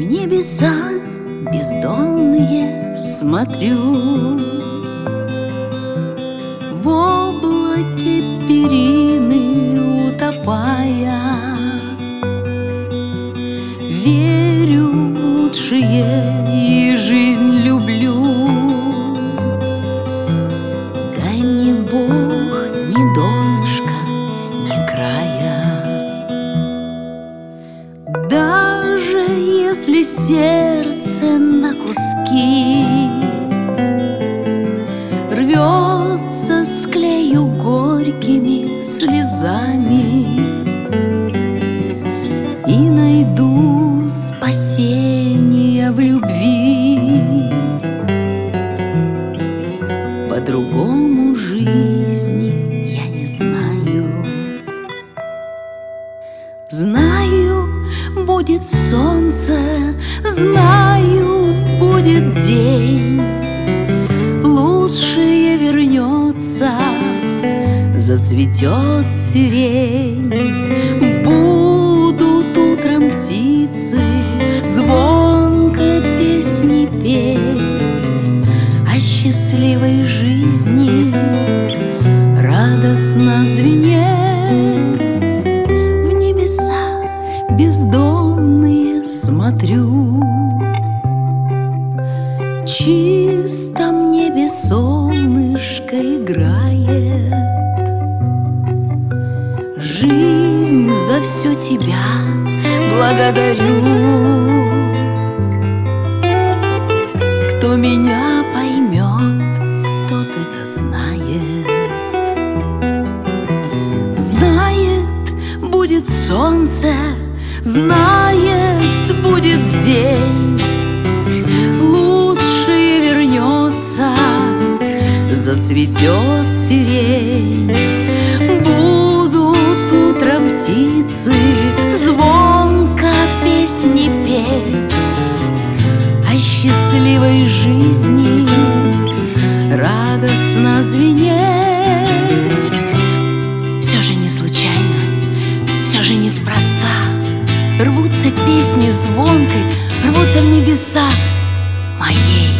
небеса бездонные смотрю, в облаке перины утопая, верю в лучшее и жизнь люблю. Дай мне, Бог, ни донышка, ни края. Даже если сердце на куски рвется, склею горькими слезами и найду спасение в любви. По-другому жизни я не знаю. Знаю, будет солнце, знаю, будет день, лучшее вернется, зацветет сирень. Будут утром птицы звонко песни петь, о счастливой жизни радостно звенеть. В небеса бездонные смотрю, в чистом небе солнышко играет. Жизнь, за все тебя благодарю. Кто меня поймет, тот это знает. Знает, будет солнце, знает, будет день, лучшее вернется, зацветет сирень. Будут утром птицы звонко песни петь, о счастливой жизни радостно звенеть. Все же не случайно, все же неспроста рвутся песни звонкой, рвутся в небеса моей